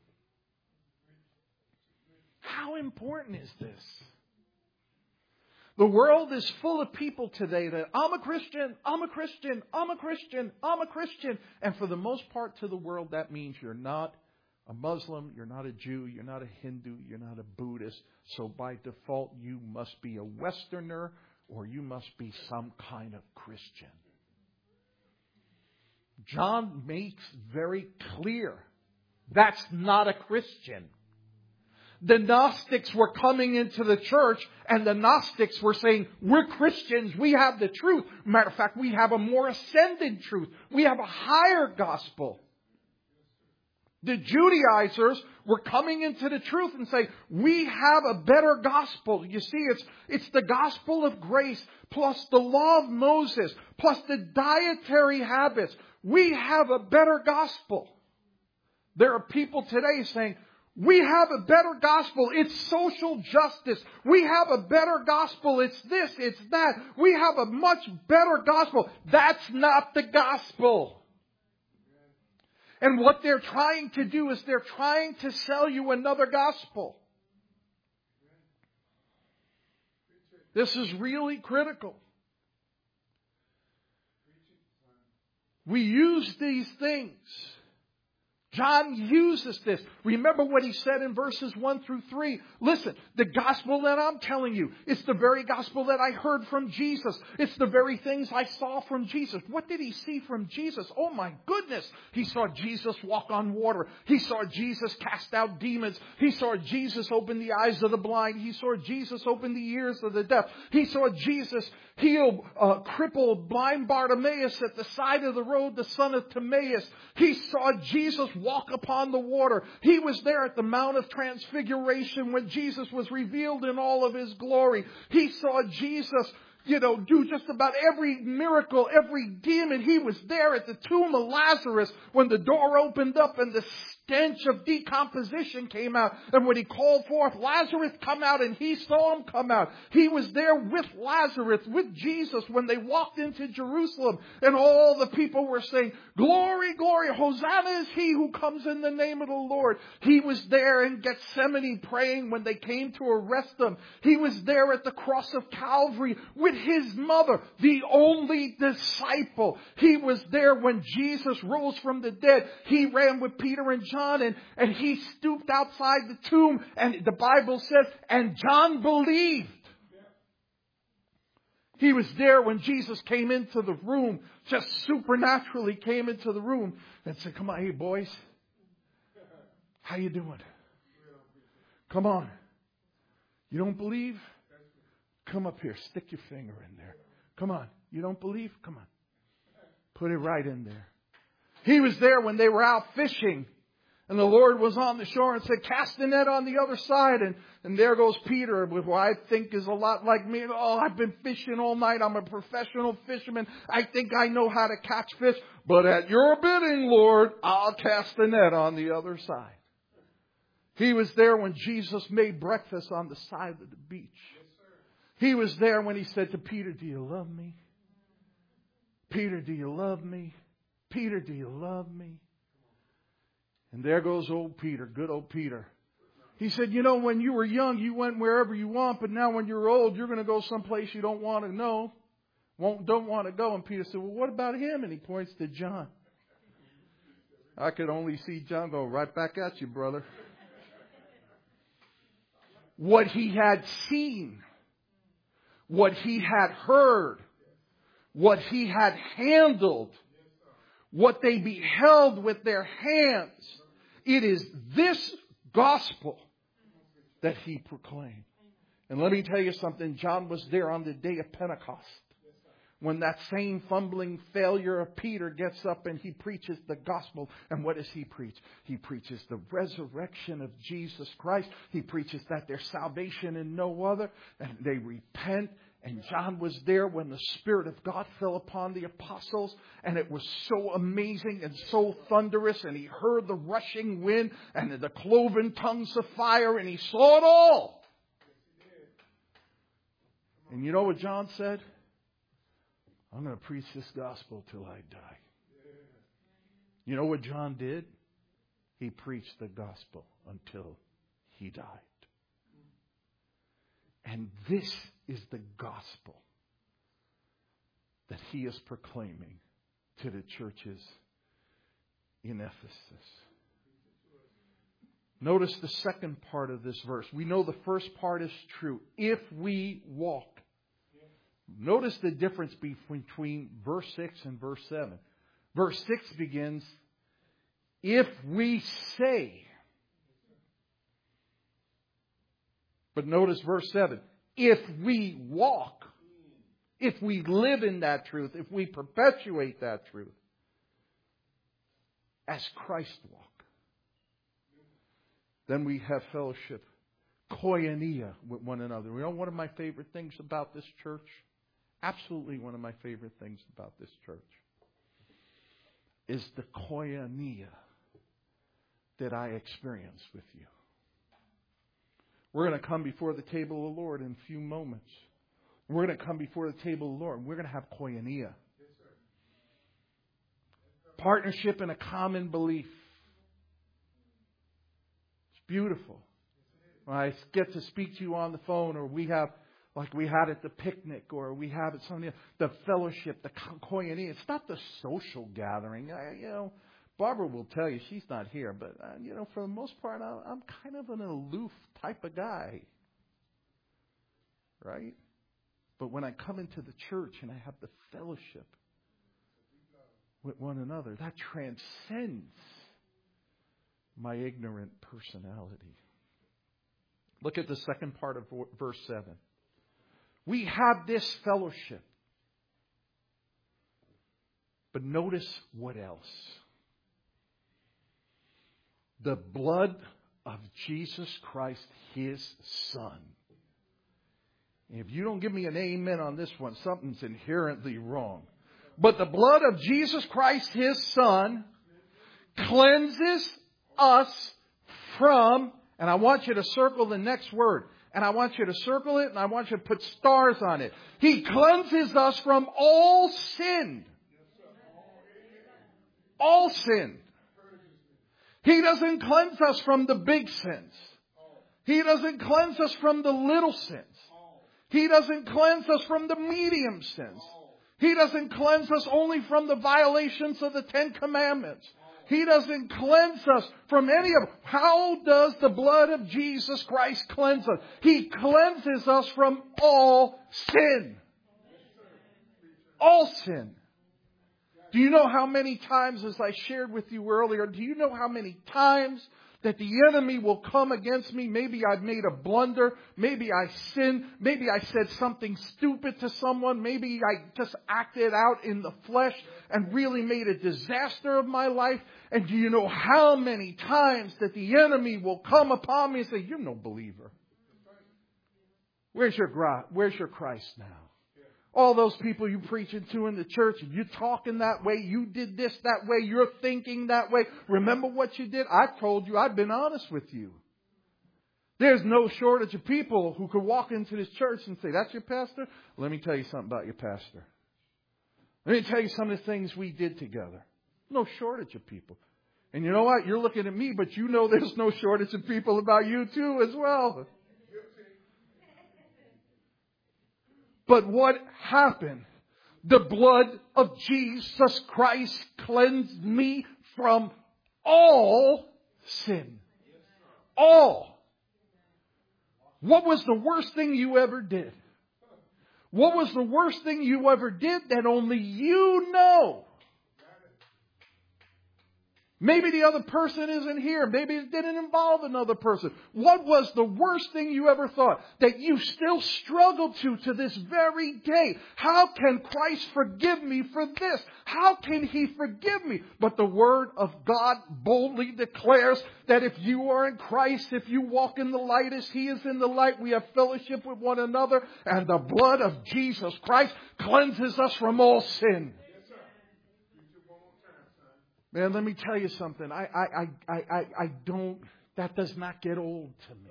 S1: How important is this? The world is full of people today that, I'm a Christian, I'm a Christian, I'm a Christian, I'm a Christian. And for the most part to the world, that means you're not a Muslim, you're not a Jew, you're not a Hindu, you're not a Buddhist. So by default, you must be a Westerner or you must be some kind of Christian. John makes very clear that's not a Christian. The Gnostics were coming into the church, and the Gnostics were saying, we're Christians, we have the truth. Matter of fact, we have a more ascended truth. We have a higher gospel. The Judaizers were coming into the truth and saying, we have a better gospel. You see, it's the gospel of grace plus the law of Moses plus the dietary habits. We have a better gospel. There are people today saying, we have a better gospel. It's social justice. We have a better gospel. It's this, it's that. We have a much better gospel. That's not the gospel. And what they're trying to do is they're trying to sell you another gospel. This is really critical. We use these things. John uses this. Remember what he said in verses 1 through 3. Listen, the gospel that I'm telling you, it's the very gospel that I heard from Jesus. It's the very things I saw from Jesus. What did he see from Jesus? Oh my goodness. He saw Jesus walk on water. He saw Jesus cast out demons. He saw Jesus open the eyes of the blind. He saw Jesus open the ears of the deaf. He saw Jesus heal crippled blind Bartimaeus at the side of the road, the son of Timaeus. He saw Jesus walk upon the water. He was there at the Mount of Transfiguration when Jesus was revealed in all of His glory. He saw Jesus, do just about every miracle, every demon. He was there at the tomb of Lazarus when the door opened up and the stench of decomposition came out. And when He called forth, Lazarus, come out, and He saw him come out. He was there with Lazarus, with Jesus, when they walked into Jerusalem. And all the people were saying, glory, glory, Hosanna is He who comes in the name of the Lord. He was there in Gethsemane praying when they came to arrest Him. He was there at the cross of Calvary with His mother, the only disciple. He was there when Jesus rose from the dead. He ran with Peter and John, and he stooped outside the tomb, and the Bible says, and John believed. He was there when Jesus came into the room, just supernaturally came into the room and said, come on, hey boys, how you doing? Come on. You don't believe? Come up here, stick your finger in there. Come on. You don't believe? Come on. Put it right in there. He was there when they were out fishing. And the Lord was on the shore and said, cast the net on the other side. And there goes Peter with what I think is a lot like me. Oh, I've been fishing all night. I'm a professional fisherman. I think I know how to catch fish. But at your bidding, Lord, I'll cast the net on the other side. He was there when Jesus made breakfast on the side of the beach. He was there when He said to Peter, do you love me? Peter, do you love me? Peter, do you love me? And there goes old Peter, good old Peter. He said, when you were young, you went wherever you want, but now when you're old, you're going to go someplace you don't want to know, don't want to go. And Peter said, well, what about him? And he points to John. I could only see John go right back at you, brother. What he had seen, what he had heard, what he had handled, what they beheld with their hands. It is this gospel that he proclaimed. And let me tell you something. John was there on the day of Pentecost, when that same fumbling failure of Peter gets up and he preaches the gospel. And what does he preach? He preaches the resurrection of Jesus Christ. He preaches that there's salvation in no other. And they repent. And John was there when the Spirit of God fell upon the apostles. And it was so amazing and so thunderous. And he heard the rushing wind and the cloven tongues of fire. And he saw it all. And you know what John said? I'm going to preach this gospel till I die. You know what John did? He preached the gospel until he died. And this is the gospel that he is proclaiming to the churches in Ephesus. Notice the second part of this verse. We know the first part is true. If we walk. Notice the difference between verse 6 and verse 7. Verse 6 begins, if we say. But notice verse 7. If we walk, if we live in that truth, if we perpetuate that truth, as Christ walked, then we have fellowship, koinonia with one another. You know one of my favorite things about this church? Absolutely one of my favorite things about this church is the koinonia that I experience with you. We're going to come before the table of the Lord in a few moments. We're going to come before the table of the Lord. We're going to have koinonia. Partnership in a common belief. It's beautiful. When I get to speak to you on the phone, or we have, like we had at the picnic, or we have at something, the fellowship, the koinonia. It's not the social gathering. Barbara will tell you, she's not here, but for the most part, I'm kind of an aloof type of guy, right? But when I come into the church and I have the fellowship with one another, that transcends my ignorant personality. Look at the second part of verse 7. We have this fellowship. But notice what else. The blood of Jesus Christ, His Son. If you don't give me an amen on this one, something's inherently wrong. But the blood of Jesus Christ, His Son, cleanses us from, and I want you to circle the next word, and I want you to circle it, and I want you to put stars on it. He cleanses us from all sin. All sin. He doesn't cleanse us from the big sins. He doesn't cleanse us from the little sins. He doesn't cleanse us from the medium sins. He doesn't cleanse us only from the violations of the Ten Commandments. He doesn't cleanse us from any of them. How does the blood of Jesus Christ cleanse us? He cleanses us from all sin. All sin. Do you know how many times, as I shared with you earlier, do you know how many times that the enemy will come against me? Maybe I've made a blunder. Maybe I sinned. Maybe I said something stupid to someone. Maybe I just acted out in the flesh and really made a disaster of my life. And do you know how many times that the enemy will come upon me and say, "You're no believer. Where's your Christ now? All those people you preaching to in the church, and you talking that way, you did this that way, you're thinking that way. Remember what you did? I've told you, I've been honest with you. There's no shortage of people who could walk into this church and say, "That's your pastor? Let me tell you something about your pastor. Let me tell you some of the things we did together." No shortage of people. And you know what? You're looking at me, but you know there's no shortage of people about you too as well. But what happened? The blood of Jesus Christ cleansed me from all sin. All. What was the worst thing you ever did? What was the worst thing you ever did that only you know? Maybe the other person isn't here. Maybe it didn't involve another person. What was the worst thing you ever thought that you still struggle to this very day? How can Christ forgive me for this? How can He forgive me? But the Word of God boldly declares that if you are in Christ, if you walk in the light as He is in the light, we have fellowship with one another, and the blood of Jesus Christ cleanses us from all sin. Man, let me tell you something. I don't, that does not get old to me.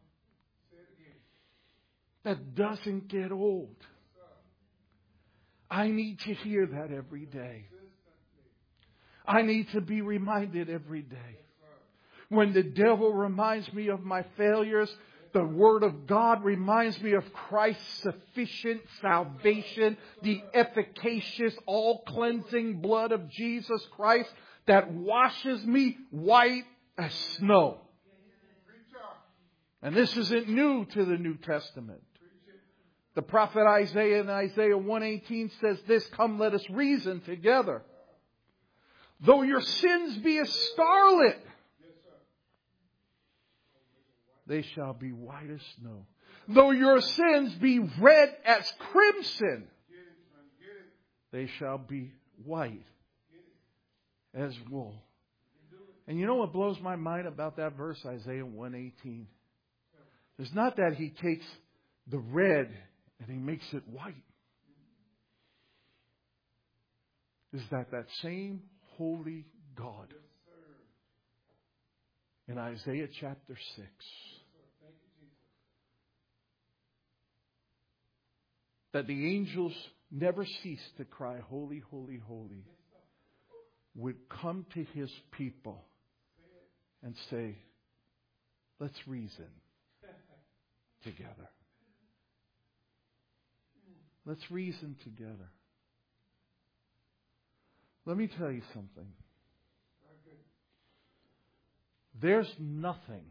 S1: That doesn't get old. I need to hear that every day. I need to be reminded every day. When the devil reminds me of my failures, the Word of God reminds me of Christ's sufficient salvation, the efficacious, all-cleansing blood of Jesus Christ that washes me white as snow. And this isn't new to the New Testament. The prophet Isaiah in Isaiah 1:18 says this, "Come, let us reason together. Though your sins be as scarlet." they shall be white as snow. Though your sins be red as crimson, they shall be white as wool. And you know what blows my mind about that verse, Isaiah 1:18? It's not that He takes the red and He makes it white. Is that same holy God in Isaiah chapter 6 that the angels never cease to cry, holy, holy, holy, would come to His people and say, let's reason together. Let's reason together. Let me tell you something. There's nothing.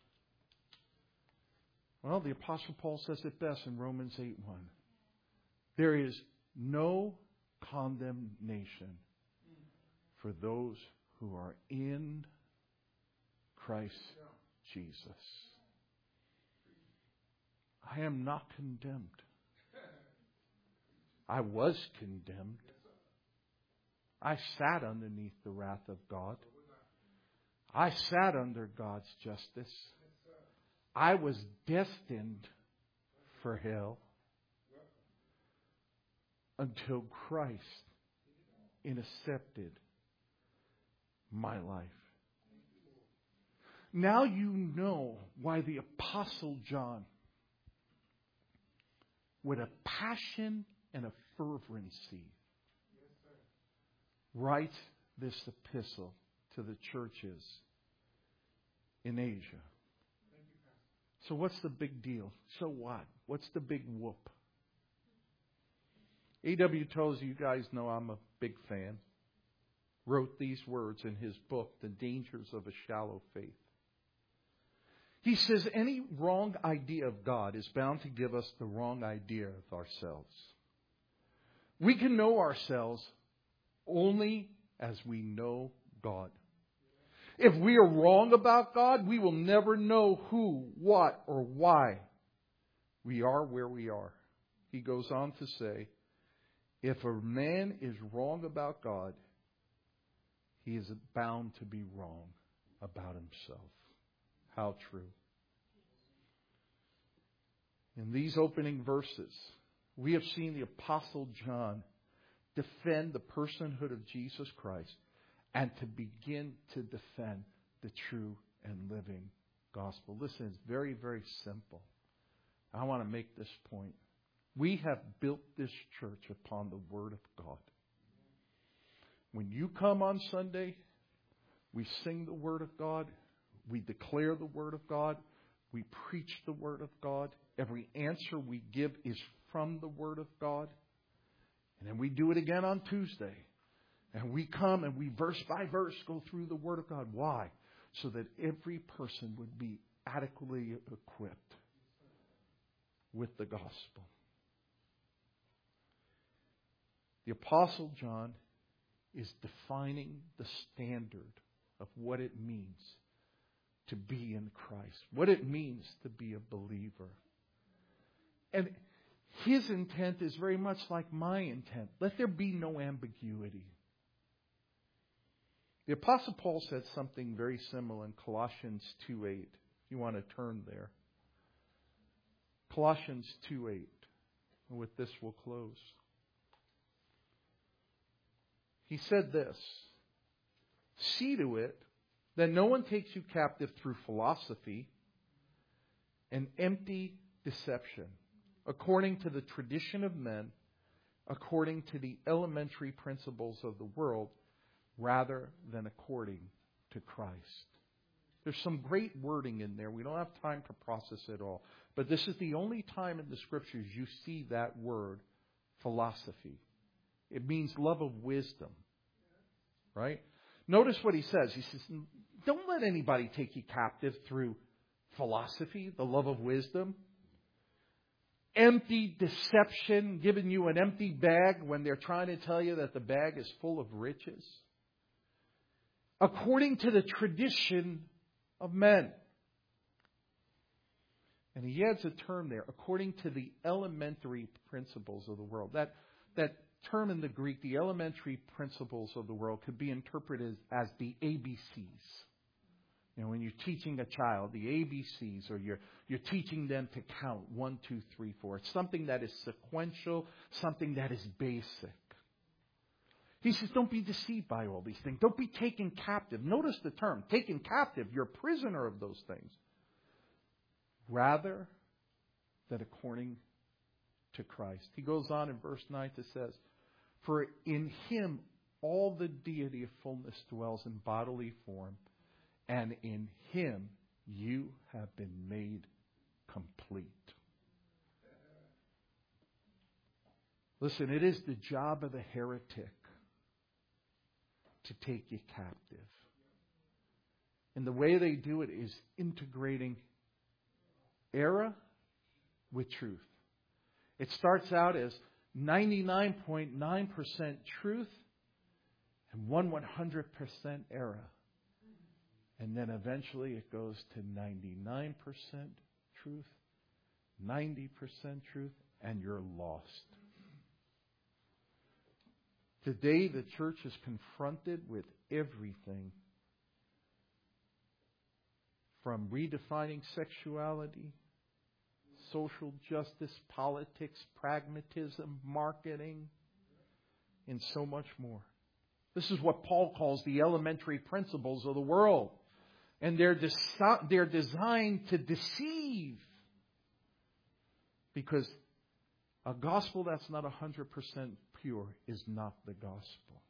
S1: Well, the Apostle Paul says it best in Romans 8:1. There is no condemnation for those who are in Christ Jesus. I am not condemned. I was condemned. I sat underneath the wrath of God. I sat under God's justice. I was destined for hell until Christ intercepted my life. Now you know why the Apostle John, with a passion and a fervency, writes this epistle to the churches in Asia. So what's the big deal? So what? What's the big whoop? A.W. Tozer, you guys know I'm a big fan, wrote these words in his book, The Dangers of a Shallow Faith. He says any wrong idea of God is bound to give us the wrong idea of ourselves. We can know ourselves only as we know God. If we are wrong about God, we will never know who, what, or why we are where we are. He goes on to say, if a man is wrong about God, he is bound to be wrong about himself. How true. In these opening verses, we have seen the Apostle John defend the personhood of Jesus Christ and to begin to defend the true and living gospel. Listen, it's very, very simple. I want to make this point. We have built this church upon the Word of God. When you come on Sunday, we sing the Word of God. We declare the Word of God. We preach the Word of God. Every answer we give is from the Word of God. And then we do it again on Tuesday. And we come and we verse by verse go through the Word of God. Why? So that every person would be adequately equipped with the gospel. The Apostle John is defining the standard of what it means to be in Christ, what it means to be a believer. And his intent is very much like my intent. Let there be no ambiguity. The Apostle Paul said something very similar in Colossians 2:8. If you want to turn there. Colossians 2:8. And with this we'll close. He said this, see to it that no one takes you captive through philosophy and empty deception, according to the tradition of men, according to the elementary principles of the world, rather than according to Christ. There's some great wording in there. We don't have time to process it all. But this is the only time in the Scriptures you see that word, philosophy. It means love of wisdom. Right? Notice what he says. He says, don't let anybody take you captive through philosophy, the love of wisdom. Empty deception, giving you an empty bag when they're trying to tell you that the bag is full of riches. According to the tradition of men. And he adds a term there, according to the elementary principles of the world. That term in the Greek, the elementary principles of the world, could be interpreted as the ABCs. You know, when you're teaching a child the ABCs, or you're teaching them to count 1, 2, 3, 4. It's something that is sequential, something that is basic. He says, don't be deceived by all these things. Don't be taken captive. Notice the term, taken captive. You're a prisoner of those things. Rather than according to Christ. He goes on in verse 9 to says, for in him all the deity of fullness dwells in bodily form, and in him you have been made complete. Listen, it is the job of the heretic to take you captive. And the way they do it is integrating error with truth. It starts out as 99.9% truth and 100% error. And then eventually it goes to 99% truth, 90% truth, and you're lost. Today the church is confronted with everything from redefining sexuality, social justice, politics, pragmatism, marketing, and so much more. This is what Paul calls the elementary principles of the world. And they're designed to deceive. Because a gospel that's not 100% pure is not the gospel.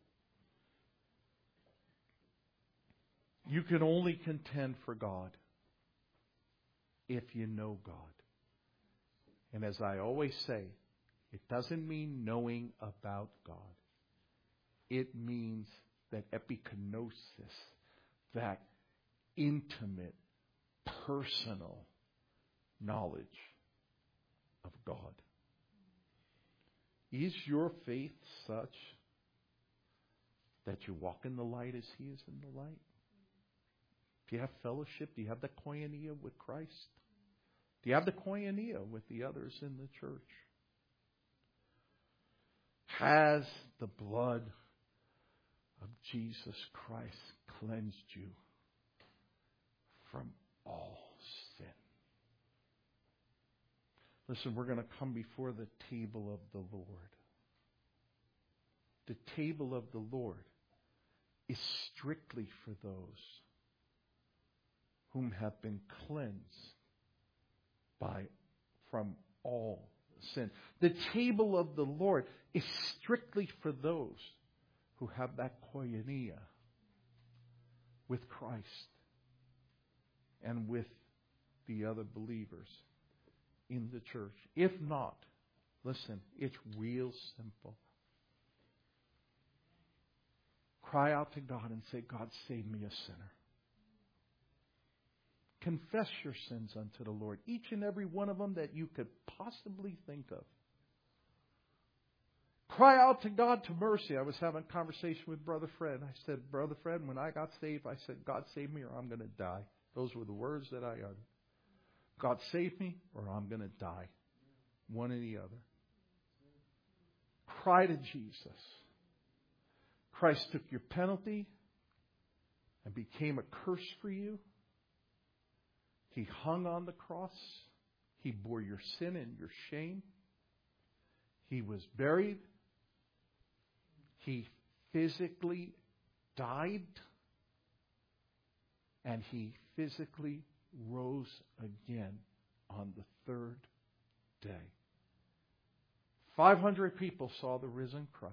S1: You can only contend for God if you know God. And as I always say, it doesn't mean knowing about God. It means that epikenosis, that intimate, personal knowledge of God. Is your faith such that you walk in the light as He is in the light? Do you have fellowship? Do you have the koinonia with Christ? Do you have the koinonia with the others in the church? Has the blood of Jesus Christ cleansed you from all sin? Listen, we're going to come before the table of the Lord. The table of the Lord is strictly for those whom have been cleansed from all sin. The table of the Lord is strictly for those who have that koinonia with Christ and with the other believers in the church. If not, listen, it's real simple. Cry out to God and say, God, save me a sinner. Confess your sins unto the Lord, each and every one of them that you could possibly think of. Cry out to God to mercy. I was having a conversation with Brother Fred. I said, Brother Fred, when I got saved, I said, God save me or I'm going to die. Those were the words that I uttered. God save me or I'm going to die. One or the other. Cry to Jesus. Christ took your penalty and became a curse for you. He hung on the cross. He bore your sin and your shame. He was buried. He physically died. And He physically rose again on the third day. 500 people saw the risen Christ.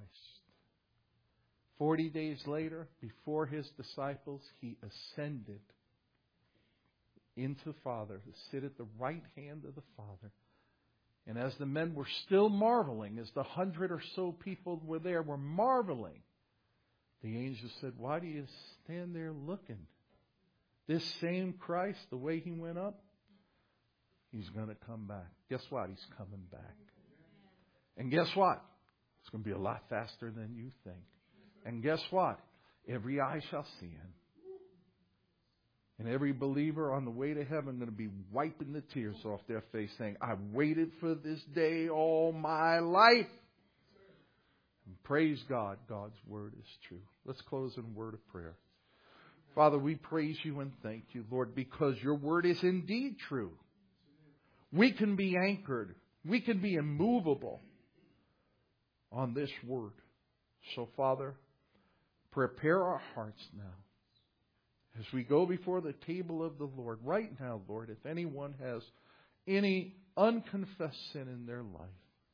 S1: 40 days later, before His disciples, He ascended into the Father, to sit at the right hand of the Father. And as the men were still marveling, as the 100 or so people were there were marveling, the angel said, why do you stand there looking? This same Christ, the way He went up, He's going to come back. Guess what? He's coming back. And guess what? It's going to be a lot faster than you think. And guess what? Every eye shall see Him. And every believer on the way to heaven going to be wiping the tears off their face saying, I've waited for this day all my life. And praise God, God's word is true. Let's close in a word of prayer. Father, we praise you and thank you, Lord, because your word is indeed true. We can be anchored. We can be immovable on this word. So, Father, prepare our hearts now as we go before the table of the Lord. Right now, Lord, if anyone has any unconfessed sin in their life,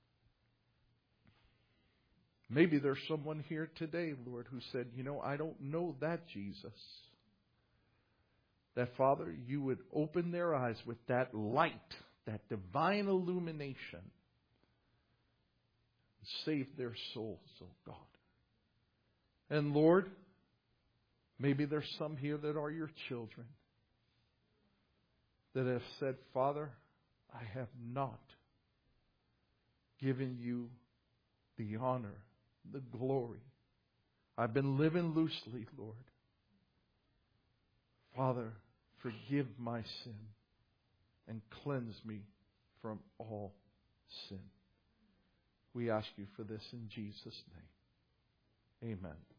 S1: maybe there's someone here today, Lord, who said, I don't know that Jesus. That, Father, you would open their eyes with that light, that divine illumination, and save their souls, oh God. And Lord, maybe there's some here that are your children that have said, Father, I have not given you the honor, the glory. I've been living loosely, Lord. Father, forgive my sin and cleanse me from all sin. We ask you for this in Jesus' name. Amen.